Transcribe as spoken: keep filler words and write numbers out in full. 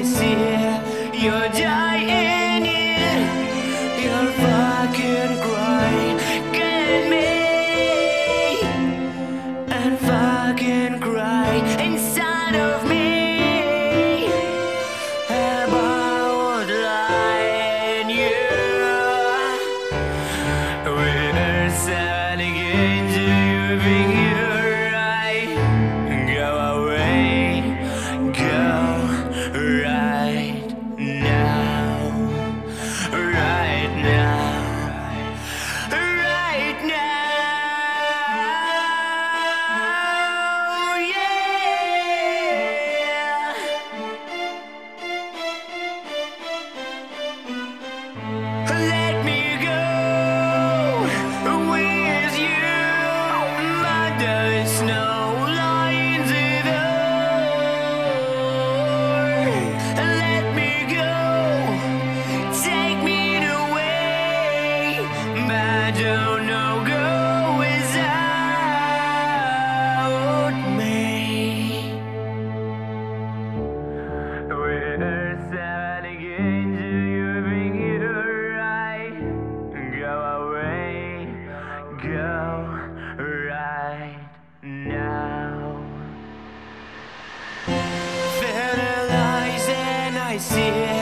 see you're dying in your fucking cry. Get me and fucking cry inside of me about lying you. We're standing into your figure right. Go away, go right now, right now, right now, yeah. Let me go with you, but there's no lines in the Let me go, take me away, but don't know go without me. We're standing into your figure right. Go away, go right now. Fertilize and I see